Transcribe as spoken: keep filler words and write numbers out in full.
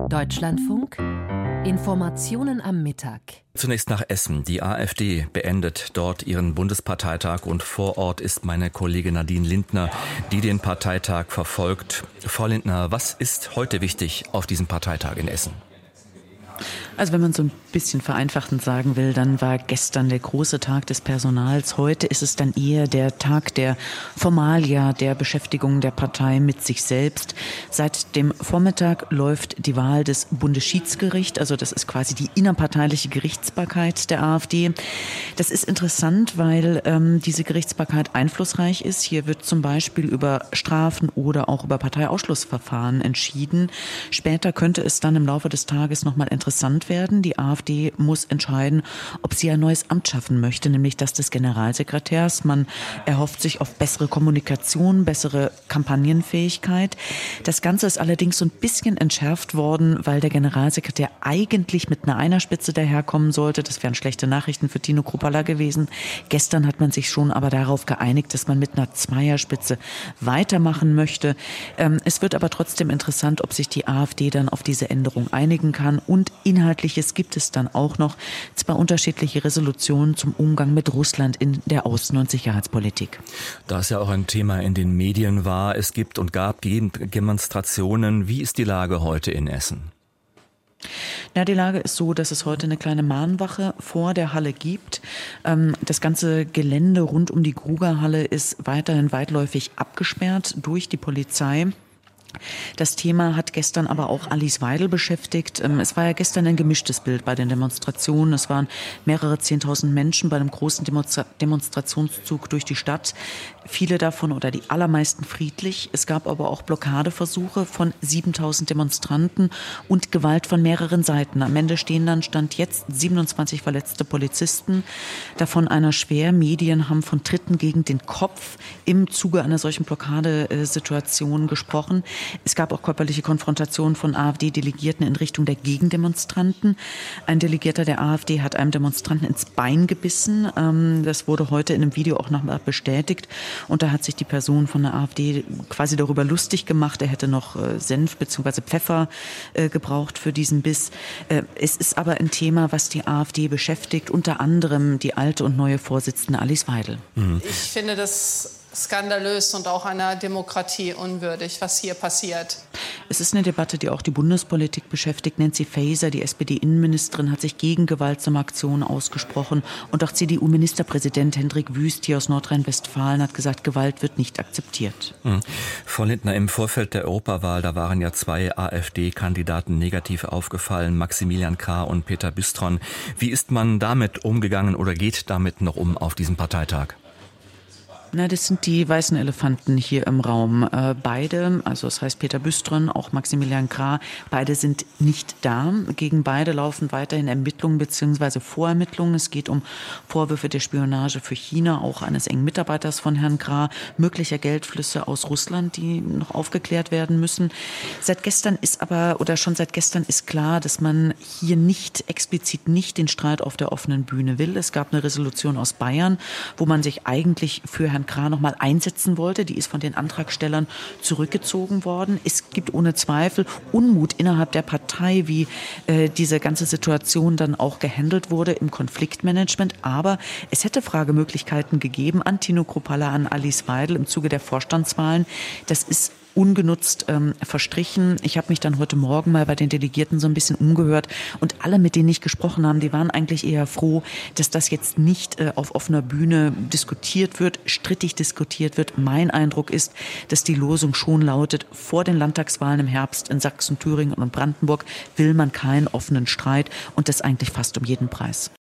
Deutschlandfunk. Informationen am Mittag. Zunächst nach Essen. Die AfD beendet dort ihren Bundesparteitag und vor Ort ist meine Kollegin Nadine Lindner, die den Parteitag verfolgt. Frau Lindner, was ist heute wichtig auf diesem Parteitag in Essen? Also wenn man so ein bisschen vereinfachend sagen will, dann war gestern der große Tag des Personals. Heute ist es dann eher der Tag der Formalia, der Beschäftigung der Partei mit sich selbst. Seit dem Vormittag läuft die Wahl des Bundesschiedsgerichts, also das ist quasi die innerparteiliche Gerichtsbarkeit der AfD. Das ist interessant, weil ähm, diese Gerichtsbarkeit einflussreich ist. Hier wird zum Beispiel über Strafen oder auch über Parteiausschlussverfahren entschieden. Später könnte es dann im Laufe des Tages nochmal interessant werden. Die AfD muss entscheiden, ob sie ein neues Amt schaffen möchte, nämlich das des Generalsekretärs. Man erhofft sich auf bessere Kommunikation, bessere Kampagnenfähigkeit. Das Ganze ist allerdings so ein bisschen entschärft worden, weil der Generalsekretär eigentlich mit einer Einerspitze daherkommen sollte. Das wären schlechte Nachrichten für Tino Kruppalla gewesen. Gestern hat man sich schon aber darauf geeinigt, dass man mit einer Zweierspitze weitermachen möchte. Es wird aber trotzdem interessant, ob sich die AfD dann auf diese Änderung einigen kann. Und Inhaltliches gibt es dann auch noch zwei unterschiedliche Resolutionen zum Umgang mit Russland in der Außen- und Sicherheitspolitik. Da es ja auch ein Thema in den Medien war, es gibt und gab Demonstrationen. Wie ist die Lage heute in Essen? Ja, die Lage ist so, dass es heute eine kleine Mahnwache vor der Halle gibt. Das ganze Gelände rund um die Gruger-Halle ist weiterhin weitläufig abgesperrt durch die Polizei. Das Thema hat gestern aber auch Alice Weidel beschäftigt. Es war ja gestern ein gemischtes Bild bei den Demonstrationen. Es waren mehrere Zehntausend Menschen bei einem großen Demonstra- Demonstrationszug durch die Stadt. Viele davon oder die allermeisten friedlich. Es gab aber auch Blockadeversuche von siebentausend Demonstranten und Gewalt von mehreren Seiten. Am Ende stehen dann, Stand jetzt, siebenundzwanzig verletzte Polizisten, davon einer schwer. Medien haben von Tritten gegen den Kopf im Zuge einer solchen Blockadesituation gesprochen. Es gab auch körperliche Konfrontationen von AfD-Delegierten in Richtung der Gegendemonstranten. Ein Delegierter der AfD hat einem Demonstranten ins Bein gebissen. Das wurde heute in einem Video auch nochmal bestätigt. Und da hat sich die Person von der AfD quasi darüber lustig gemacht. Er hätte noch Senf bzw. Pfeffer gebraucht für diesen Biss. Es ist aber ein Thema, was die AfD beschäftigt, unter anderem die alte und neue Vorsitzende Alice Weidel. Mhm. Ich finde das skandalös und auch einer Demokratie unwürdig, was hier passiert. Es ist eine Debatte, die auch die Bundespolitik beschäftigt. Nancy Faeser, die S P D-Innenministerin, hat sich gegen gewaltsame Aktionen ausgesprochen. Und auch C D U-Ministerpräsident Hendrik Wüst hier aus Nordrhein-Westfalen hat gesagt, Gewalt wird nicht akzeptiert. Mhm. Frau Lindner, im Vorfeld der Europawahl, da waren ja zwei AfD-Kandidaten negativ aufgefallen, Maximilian Krah und Peter Büstron. Wie ist man damit umgegangen oder geht damit noch um auf diesem Parteitag? Na, das sind die weißen Elefanten hier im Raum. Äh, beide, also das heißt Peter Büstron, auch Maximilian Krah, beide sind nicht da. Gegen beide laufen weiterhin Ermittlungen bzw. Vorermittlungen. Es geht um Vorwürfe der Spionage für China, auch eines engen Mitarbeiters von Herrn Krah, möglicher Geldflüsse aus Russland, die noch aufgeklärt werden müssen. Seit gestern ist aber, oder schon seit gestern ist klar, dass man hier nicht, explizit nicht den Streit auf der offenen Bühne will. Es gab eine Resolution aus Bayern, wo man sich eigentlich für Herrn Krah noch mal einsetzen wollte. Die ist von den Antragstellern zurückgezogen worden. Es gibt ohne Zweifel Unmut innerhalb der Partei, wie äh, diese ganze Situation dann auch gehandelt wurde im Konfliktmanagement. Aber es hätte Fragemöglichkeiten gegeben an Tino Kruppalla, an Alice Weidel im Zuge der Vorstandswahlen. Das ist ungenutzt ähm, verstrichen. Ich habe mich dann heute Morgen mal bei den Delegierten so ein bisschen umgehört und alle, mit denen ich gesprochen habe, die waren eigentlich eher froh, dass das jetzt nicht äh, auf offener Bühne diskutiert wird, strittig diskutiert wird. Mein Eindruck ist, dass die Losung schon lautet, vor den Landtagswahlen im Herbst in Sachsen, Thüringen und Brandenburg will man keinen offenen Streit und das eigentlich fast um jeden Preis.